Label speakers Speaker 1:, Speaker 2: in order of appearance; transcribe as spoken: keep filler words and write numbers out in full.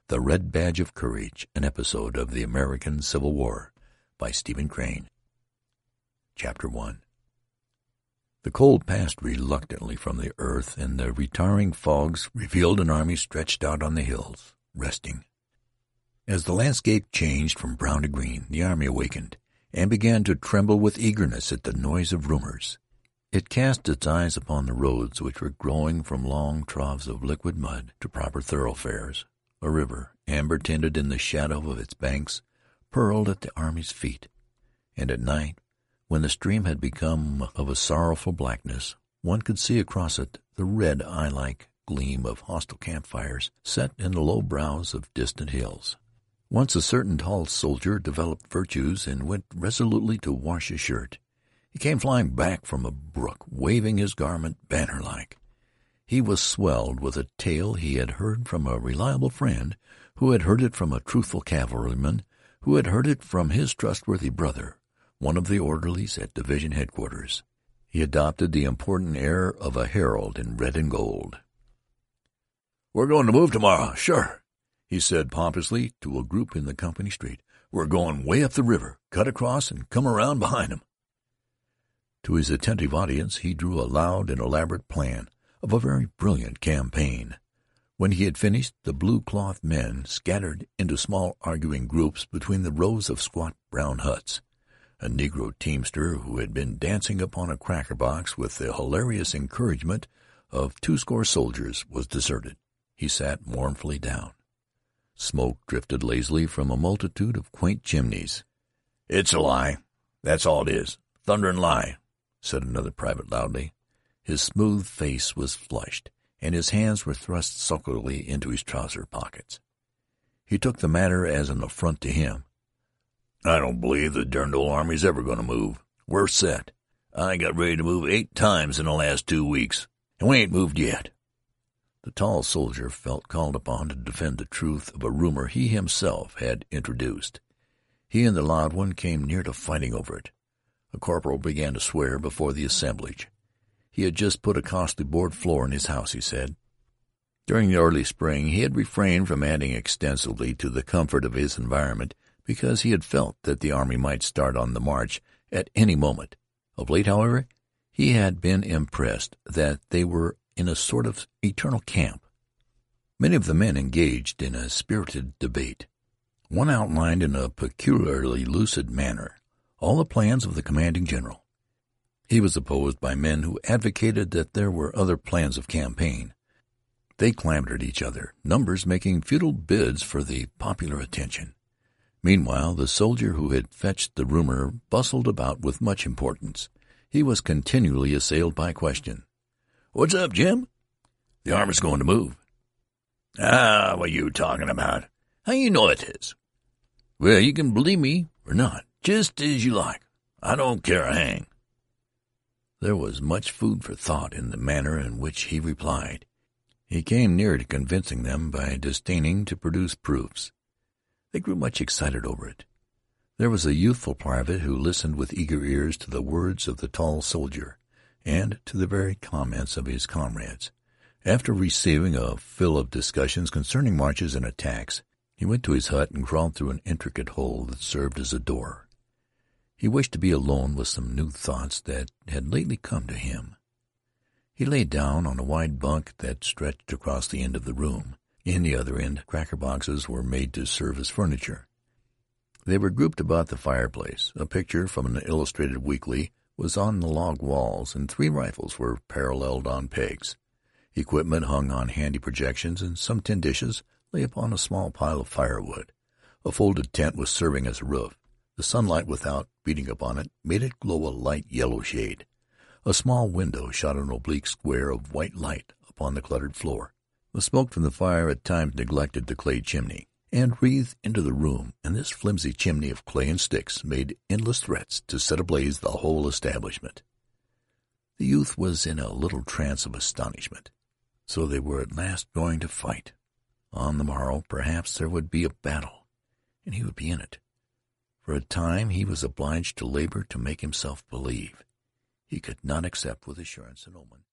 Speaker 1: The Red Badge of Courage, an episode of the American Civil War, by Stephen Crane. Chapter one. The cold passed reluctantly from the earth, and the retiring fogs revealed an army stretched out on the hills, resting. As the landscape changed from brown to green, the army awakened, and began to tremble with eagerness at the noise of rumors. It cast its eyes upon the roads, which were growing from long troughs of liquid mud to proper thoroughfares. A river, amber-tinted in the shadow of its banks, purled at the army's feet. And at night, when the stream had become of a sorrowful blackness, one could see across it the red eye-like gleam of hostile campfires set in the low brows of distant hills. Once a certain tall soldier developed virtues and went resolutely to wash his shirt. He came flying back from a brook, waving his garment banner-like. He was swelled with a tale he had heard from a reliable friend, who had heard it from a truthful cavalryman, who had heard it from his trustworthy brother, one of the orderlies at division headquarters. He adopted the important air of a herald in red and gold. "We're going to move tomorrow, sure," he said pompously to a group in the company street. "We're going way up the river, cut across, and come around behind 'em." To his attentive audience he drew a loud and elaborate plan of a very brilliant campaign. When he had finished, the blue-cloth men scattered into small arguing groups between the rows of squat brown huts. A negro teamster who had been dancing upon a cracker box with the hilarious encouragement of two-score soldiers was deserted. He sat mournfully down. Smoke drifted lazily from a multitude of quaint chimneys. "It's a lie. That's all it is. Thunderin' lie," said another private loudly. His smooth face was flushed, and his hands were thrust sulkily into his trouser pockets. He took the matter as an affront to him. "I don't believe the derned old army's ever going to move. We're set. I got ready to move eight times in the last two weeks, and we ain't moved yet." The tall soldier felt called upon to defend the truth of a rumor he himself had introduced. He and the loud one came near to fighting over it. A corporal began to swear before the assemblage. He had just put a costly board floor in his house, he said. During the early spring he had refrained from adding extensively to the comfort of his environment because he had felt that the army might start on the march at any moment. Of late, however, he had been impressed that they were in a sort of eternal camp. Many of the men engaged in a spirited debate. One outlined in a peculiarly lucid manner all the plans of the commanding general. He was opposed by men who advocated that there were other plans of campaign. They clamored at each other, numbers making futile bids for the popular attention. Meanwhile, the soldier who had fetched the rumor bustled about with much importance. He was continually assailed by question. "What's up, Jim?" "The army's going to move." "Ah, what are you talking about? How you know it is?" "Well, you can believe me or not, just as you like. I don't care a hang." There was much food for thought in the manner in which he replied. He came near to convincing them by disdaining to produce proofs. They grew much excited over it. There was a youthful private who listened with eager ears to the words of the tall soldier and to the varied comments of his comrades. After receiving a fill of discussions concerning marches and attacks, he went to his hut and crawled through an intricate hole that served as a door. He wished to be alone with some new thoughts that had lately come to him. He lay down on a wide bunk that stretched across the end of the room. In the other end, cracker boxes were made to serve as furniture. They were grouped about the fireplace. A picture from an illustrated weekly was on the log walls, and three rifles were paralleled on pegs. Equipment hung on handy projections, and some tin dishes lay upon a small pile of firewood. A folded tent was serving as a roof. The sunlight without, beating upon it, made it glow a light yellow shade. A small window shot an oblique square of white light upon the cluttered floor. The smoke from the fire at times neglected the clay chimney, and wreathed into the room, and this flimsy chimney of clay and sticks made endless threats to set ablaze the whole establishment. The youth was in a little trance of astonishment. So they were at last going to fight. On the morrow, perhaps, there would be a battle, and he would be in it. For a time he was obliged to labor to make himself believe. He could not accept with assurance an omen